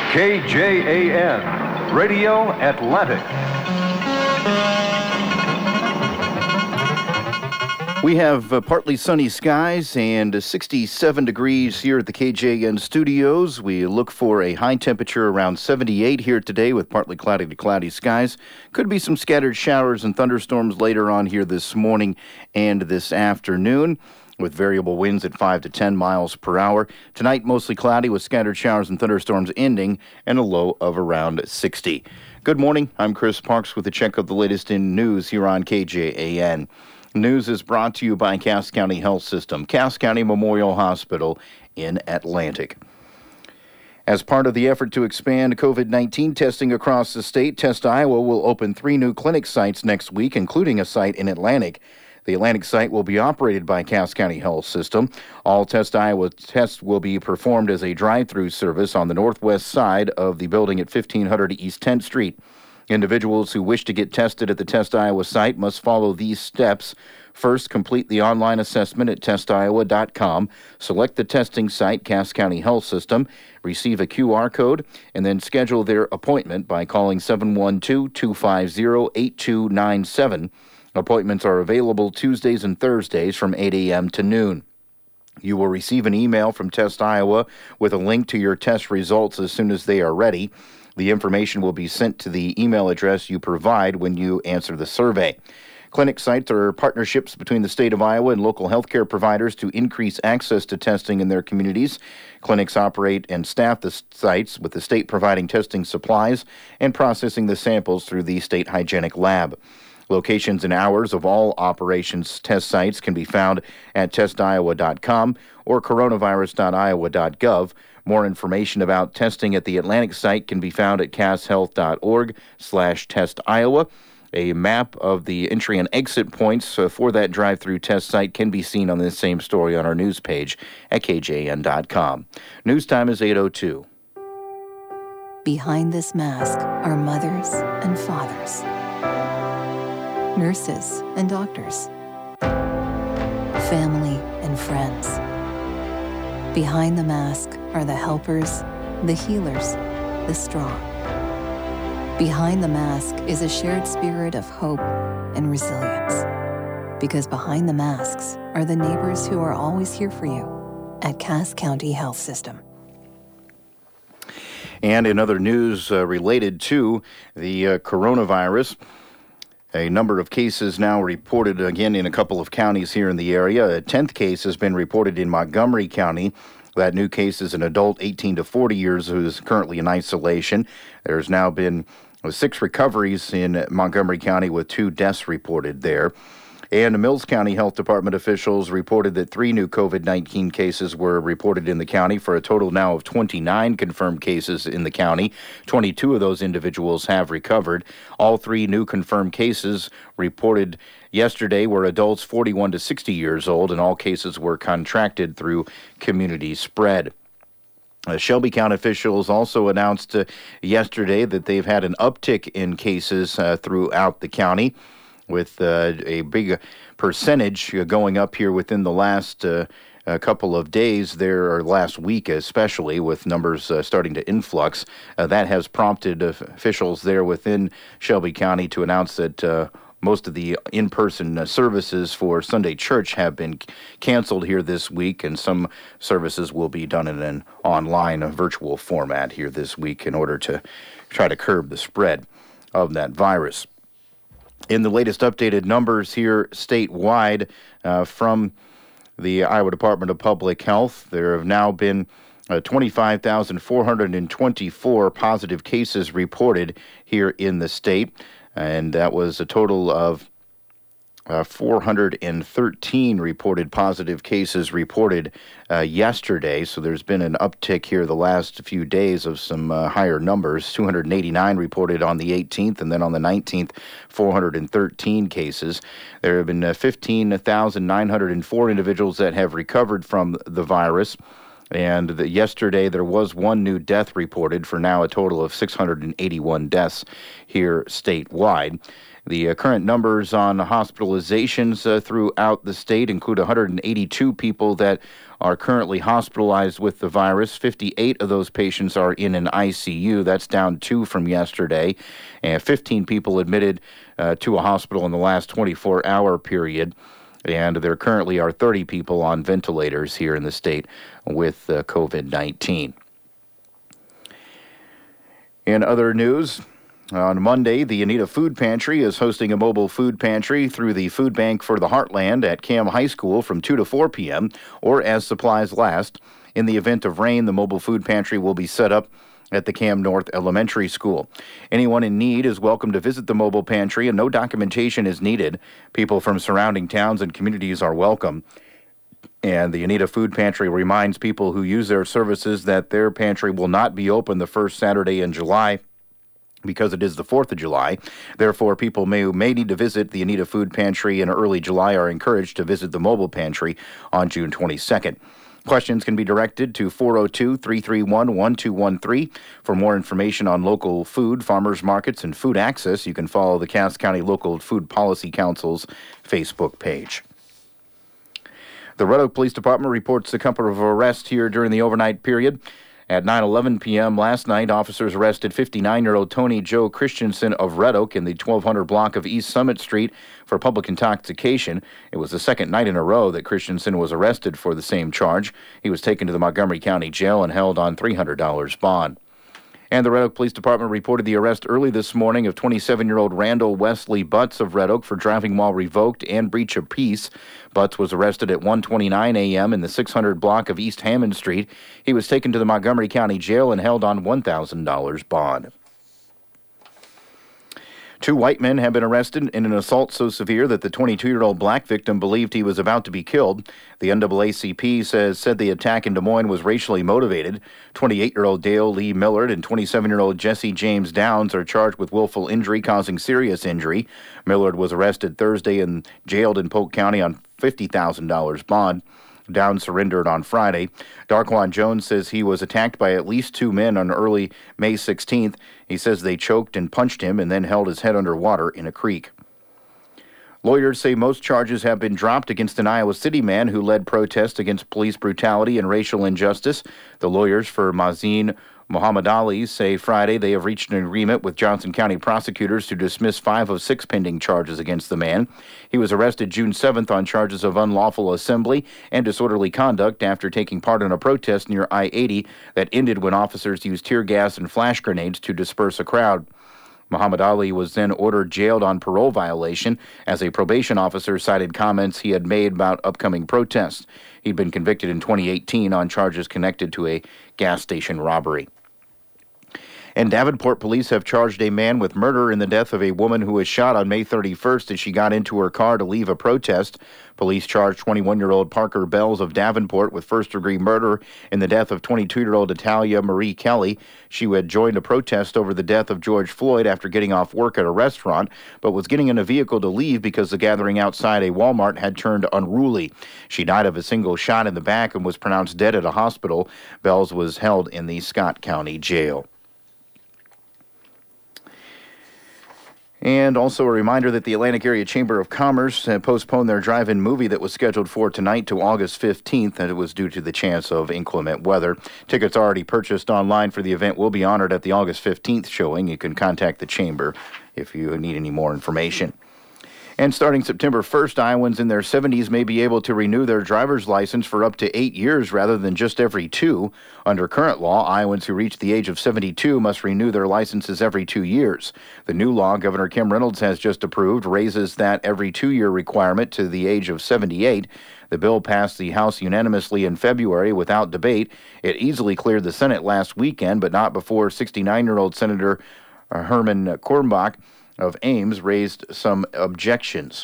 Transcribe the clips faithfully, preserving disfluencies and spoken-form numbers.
K J A N, Radio Atlantic. We have uh, partly sunny skies and uh, sixty-seven degrees here at the K J A N studios. We look for a high temperature around seventy-eight here today with partly cloudy to cloudy skies. Could be some scattered showers and thunderstorms later on here this morning and this afternoon, with variable winds at five to ten miles per hour. Tonight, mostly cloudy with scattered showers and thunderstorms ending and a low of around sixty. Good morning. I'm Chris Parks with a check of the latest in news here on K J A N. News is brought to you by Cass County Health System, Cass County Memorial Hospital in Atlantic. As part of the effort to expand COVID nineteen testing across the state, Test Iowa will open three new clinic sites next week, including a site in Atlantic. The Atlantic site will be operated by Cass County Health System. All Test Iowa tests will be performed as a drive-through service on the northwest side of the building at fifteen hundred East tenth Street. Individuals who wish to get tested at the Test Iowa site must follow these steps. First, complete the online assessment at test iowa dot com. Select the testing site, Cass County Health System. Receive a Q R code, and then schedule their appointment by calling seven one two, two five zero, eight two nine seven. Appointments are available Tuesdays and Thursdays from eight a.m. to noon. You will receive an email from Test Iowa with a link to your test results as soon as they are ready. The information will be sent to the email address you provide when you answer the survey. Clinic sites are partnerships between the state of Iowa and local healthcare providers to increase access to testing in their communities. Clinics operate and staff the sites, with the state providing testing supplies and processing the samples through the state hygienic lab. Locations and hours of all operations test sites can be found at test iowa dot com or coronavirus dot iowa dot gov. More information about testing at the Atlantic site can be found at cass health dot org slash test iowa. A map of the entry and exit points uh, for that drive-through test site can be seen on this same story on our news page at k j a n dot com. News time is eight oh two. Behind this mask are mothers and fathers, nurses and doctors, family and friends. Behind the mask are the helpers, the healers, the strong. Behind the mask is a shared spirit of hope and resilience. Because behind the masks are the neighbors who are always here for you at Cass County Health System. And in other news uh, related to the uh, coronavirus, a number of cases now reported again in a couple of counties here in the area. A tenth case has been reported in Montgomery County. That new case is an adult eighteen to forty years who is currently in isolation. There's now been six recoveries in Montgomery County with two deaths reported there. And the Mills County Health Department officials reported that three new COVID nineteen cases were reported in the county for a total now of twenty-nine confirmed cases in the county. twenty-two of those individuals have recovered. All three new confirmed cases reported yesterday were adults forty-one to sixty years old, and all cases were contracted through community spread. Uh, Shelby County officials also announced uh, yesterday that they've had an uptick in cases uh, throughout the county, with uh, a big percentage uh, going up here within the last uh, a couple of days there, or last week especially, with numbers uh, starting to influx. Uh, that has prompted uh, officials there within Shelby County to announce that uh, most of the in-person uh, services for Sunday church have been c- canceled here this week, and some services will be done in an online uh, virtual format here this week in order to try to curb the spread of that virus. In the latest updated numbers here statewide uh, from the Iowa Department of Public Health, there have now been uh, twenty-five thousand four hundred twenty-four positive cases reported here in the state, and that was a total of Uh, four hundred thirteen reported positive cases reported uh, yesterday. So there's been an uptick here the last few days of some uh, higher numbers. two hundred eighty-nine reported on the eighteenth, and then on the nineteenth, four hundred thirteen cases. There have been uh, fifteen thousand nine hundred four individuals that have recovered from the virus. And the, yesterday, there was one new death reported, for now a total of six hundred eighty-one deaths here statewide. The uh, current numbers on hospitalizations uh, throughout the state include one hundred eighty-two people that are currently hospitalized with the virus. fifty-eight of those patients are in an I C U. That's down two from yesterday. And fifteen people admitted uh, to a hospital in the last twenty-four hour period. And there currently are thirty people on ventilators here in the state with uh, COVID nineteen. In other news, on Monday, the Anita Food Pantry is hosting a mobile food pantry through the Food Bank for the Heartland at Cam High School from two to four p.m. or as supplies last. In the event of rain, the mobile food pantry will be set up at the Cam North Elementary School. Anyone in need is welcome to visit the mobile pantry, and no documentation is needed. People from surrounding towns and communities are welcome. And the Anita Food Pantry reminds people who use their services that their pantry will not be open the first Saturday in July because it is the fourth of July. Therefore, people may, who may need to visit the Anita Food Pantry in early July are encouraged to visit the mobile pantry on June twenty-second. Questions can be directed to four oh two, three three one, one two one three. For more information on local food, farmers markets, and food access, you can follow the Cass County Local Food Policy Council's Facebook page. The Red Oak Police Department reports a couple of arrests here during the overnight period. At nine eleven p.m. last night, officers arrested fifty-nine-year-old Tony Joe Christensen of Red Oak in the twelve hundred block of East Summit Street for public intoxication. It was the second night in a row that Christensen was arrested for the same charge. He was taken to the Montgomery County Jail and held on three hundred dollars bond. And the Red Oak Police Department reported the arrest early this morning of twenty-seven-year-old Randall Wesley Butts of Red Oak for driving while revoked and breach of peace. Butts was arrested at one twenty-nine a.m. in the six hundred block of East Hammond Street. He was taken to the Montgomery County Jail and held on one thousand dollars bond. Two white men have been arrested in an assault so severe that the twenty-two-year-old black victim believed he was about to be killed. The N double A C P says said the attack in Des Moines was racially motivated. twenty-eight-year-old Dale Lee Millard and twenty-seven-year-old Jesse James Downs are charged with willful injury causing serious injury. Millard was arrested Thursday and jailed in Polk County on fifty thousand dollars bond. Downs surrendered on Friday. Darquan Jones says he was attacked by at least two men on early May sixteenth. He says they choked and punched him and then held his head under water in a creek. Lawyers say most charges have been dropped against an Iowa City man who led protests against police brutality and racial injustice. The lawyers for Mazin Muhammad Ali say Friday they have reached an agreement with Johnson County prosecutors to dismiss five of six pending charges against the man. He was arrested June seventh on charges of unlawful assembly and disorderly conduct after taking part in a protest near I eighty that ended when officers used tear gas and flash grenades to disperse a crowd. Muhammad Ali was then ordered jailed on parole violation as a probation officer cited comments he had made about upcoming protests. He'd been convicted in twenty eighteen on charges connected to a gas station robbery. And Davenport police have charged a man with murder in the death of a woman who was shot on May thirty-first as she got into her car to leave a protest. Police charged twenty-one-year-old Parker Bells of Davenport with first-degree murder in the death of twenty-two-year-old Italia Marie Kelly. She had joined a protest over the death of George Floyd after getting off work at a restaurant, but was getting in a vehicle to leave because the gathering outside a Walmart had turned unruly. She died of a single shot in the back and was pronounced dead at a hospital. Bells was held in the Scott County Jail. And also a reminder that the Atlantic Area Chamber of Commerce had postponed their drive-in movie that was scheduled for tonight to August fifteenth, and it was due to the chance of inclement weather. Tickets already purchased online for the event will be honored at the August fifteenth showing. You can contact the Chamber if you need any more information. And starting September first, Iowans in their seventies may be able to renew their driver's license for up to eight years rather than just every two. Under current law, Iowans who reach the age of seventy-two must renew their licenses every two years. The new law Governor Kim Reynolds has just approved raises that every two-year requirement to the age of seventy-eight. The bill passed the House unanimously in February without debate. It easily cleared the Senate last weekend, but not before sixty-nine-year-old Senator Herman Kornbach of Ames raised some objections.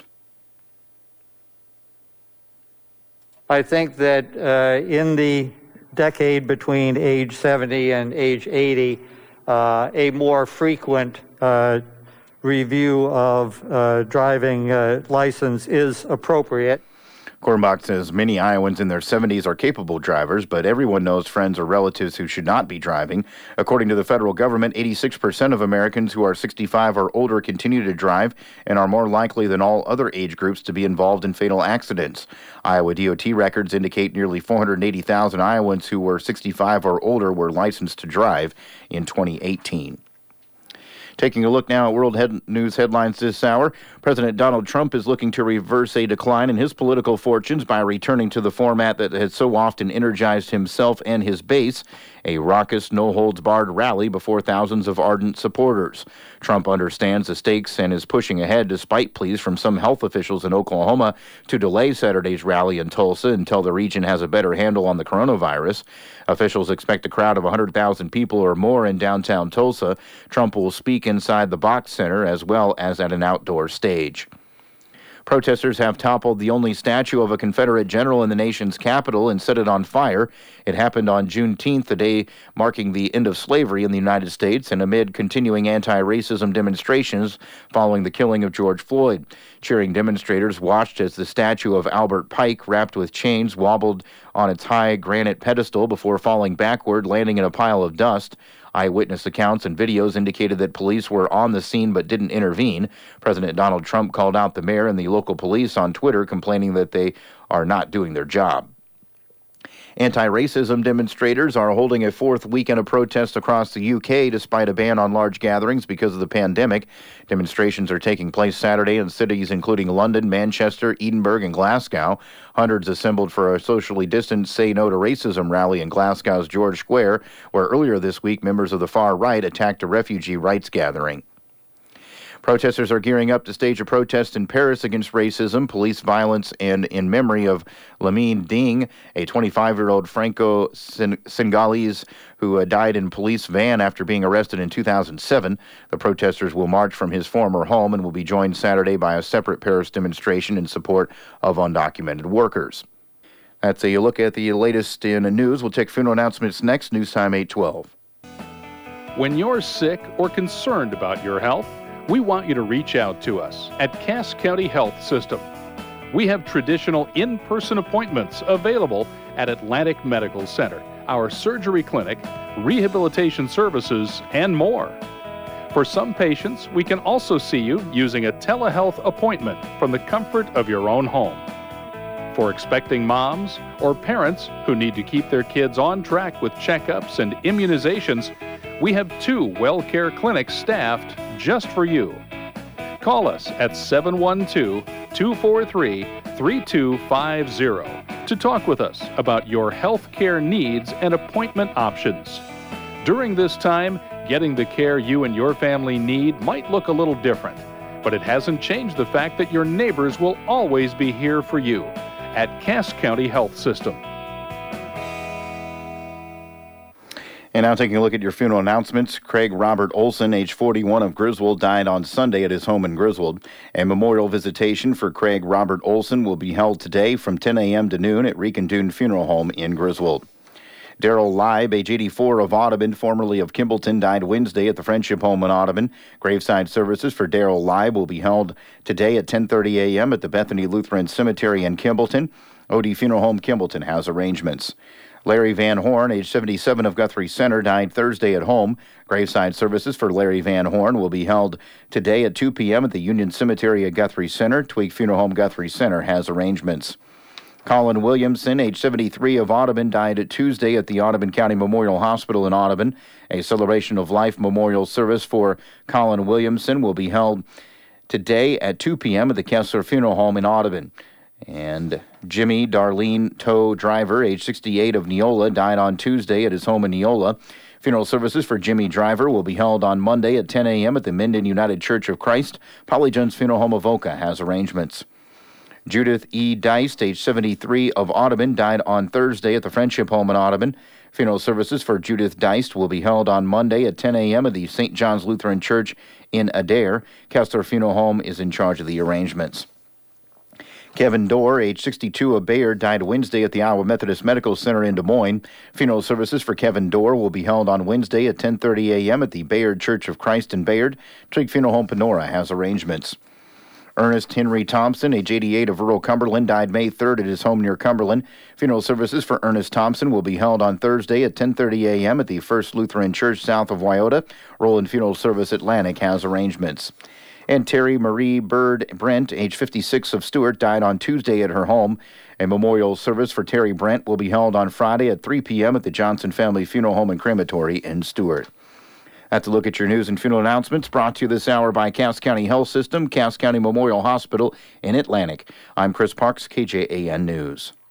I think that uh, in the decade between age seventy and age eighty, uh, a more frequent uh, review of uh, driving uh, license is appropriate. Kornbach says many Iowans in their seventies are capable drivers, but everyone knows friends or relatives who should not be driving. According to the federal government, eighty-six percent of Americans who are sixty-five or older continue to drive and are more likely than all other age groups to be involved in fatal accidents. Iowa D O T records indicate nearly four hundred eighty thousand Iowans who were sixty-five or older were licensed to drive in twenty eighteen. Taking a look now at world head news headlines this hour, President Donald Trump is looking to reverse a decline in his political fortunes by returning to the format that has so often energized himself and his base, a raucous, no-holds-barred rally before thousands of ardent supporters. Trump understands the stakes and is pushing ahead despite pleas from some health officials in Oklahoma to delay Saturday's rally in Tulsa until the region has a better handle on the coronavirus. Officials expect a crowd of one hundred thousand people or more in downtown Tulsa. Trump will speak inside the Box Center as well as at an outdoor stage. Protesters have toppled the only statue of a Confederate general in the nation's capital and set it on fire. It happened on Juneteenth, the day marking the end of slavery in the United States, and amid continuing anti-racism demonstrations following the killing of George Floyd. Cheering demonstrators watched as the statue of Albert Pike, wrapped with chains, wobbled on its high granite pedestal before falling backward, landing in a pile of dust. Eyewitness accounts and videos indicated that police were on the scene but didn't intervene. President Donald Trump called out the mayor and the local police on Twitter, complaining that they are not doing their job. Anti-racism demonstrators are holding a fourth weekend of protests across the U K despite a ban on large gatherings because of the pandemic. Demonstrations are taking place Saturday in cities including London, Manchester, Edinburgh, and Glasgow. Hundreds assembled for a socially distanced Say No to Racism rally in Glasgow's George Square, where earlier this week members of the far right attacked a refugee rights gathering. Protesters are gearing up to stage a protest in Paris against racism, police violence, and in memory of Lamine Ding, a twenty-five-year-old Franco-Senegalese who uh, died in a police van after being arrested in two thousand seven. The protesters will march from his former home and will be joined Saturday by a separate Paris demonstration in support of undocumented workers. That's a look at the latest in the news. We'll take funeral announcements next. News time eight twelve. When you're sick or concerned about your health, we want you to reach out to us at Cass County Health System. We have traditional in-person appointments available at Atlantic Medical Center, our surgery clinic, rehabilitation services, and more. For some patients, we can also see you using a telehealth appointment from the comfort of your own home. For expecting moms or parents who need to keep their kids on track with checkups and immunizations, we have two WellCare clinics staffed just for you. Call us at seven one two, two four three, three two five zero to talk with us about your health care needs and appointment options. During this time, getting the care you and your family need might look a little different, but it hasn't changed the fact that your neighbors will always be here for you at Cass County Health System. And now taking a look at your funeral announcements. Craig Robert Olson, age forty-one, of Griswold, died on Sunday at his home in Griswold. A memorial visitation for Craig Robert Olson will be held today from ten a.m. to noon at Recondude Funeral Home in Griswold. Daryl Leib, age eighty-four, of Audubon, formerly of Kimballton, died Wednesday at the Friendship Home in Audubon. Graveside services for Daryl Leib will be held today at ten thirty a.m. at the Bethany Lutheran Cemetery in Kimballton. O D Funeral Home Kimballton has arrangements. Larry Van Horn, age seventy-seven, of Guthrie Center, died Thursday at home. Graveside services for Larry Van Horn will be held today at two p.m. at the Union Cemetery at Guthrie Center. Twig Funeral Home Guthrie Center has arrangements. Colin Williamson, age seventy-three, of Audubon, died Tuesday at the Audubon County Memorial Hospital in Audubon. A celebration of life memorial service for Colin Williamson will be held today at two p.m. at the Kessler Funeral Home in Audubon. And Jimmy Darlene Tow Driver, age sixty-eight, of Neola, died on Tuesday at his home in Neola. Funeral services for Jimmy Driver will be held on Monday at ten a.m. at the Minden United Church of Christ. Polyjones Funeral Home of Oka has arrangements. Judith E. Deist, age seventy-three, of Audubon, died on Thursday at the Friendship Home in Audubon. Funeral services for Judith Deist will be held on Monday at ten a.m. at the Saint John's Lutheran Church in Adair. Kessler Funeral Home is in charge of the arrangements. Kevin Dorr, age sixty-two, of Bayard, died Wednesday at the Iowa Methodist Medical Center in Des Moines. Funeral services for Kevin Dorr will be held on Wednesday at ten thirty a.m. at the Bayard Church of Christ in Bayard. Trigg Funeral Home Panora has arrangements. Ernest Henry Thompson, age eighty-eight, of rural Cumberland, died May third at his home near Cumberland. Funeral services for Ernest Thompson will be held on Thursday at ten thirty a.m. at the First Lutheran Church south of Wyoda. Roland Funeral Service Atlantic has arrangements. And Terry Marie Bird Brent, age fifty-six, of Stewart, died on Tuesday at her home. A memorial service for Terry Brent will be held on Friday at three p.m. at the Johnson Family Funeral Home and Crematory in Stewart. That's a look at your news and funeral announcements brought to you this hour by Cass County Health System, Cass County Memorial Hospital in Atlantic. I'm Chris Parks, K J A N News.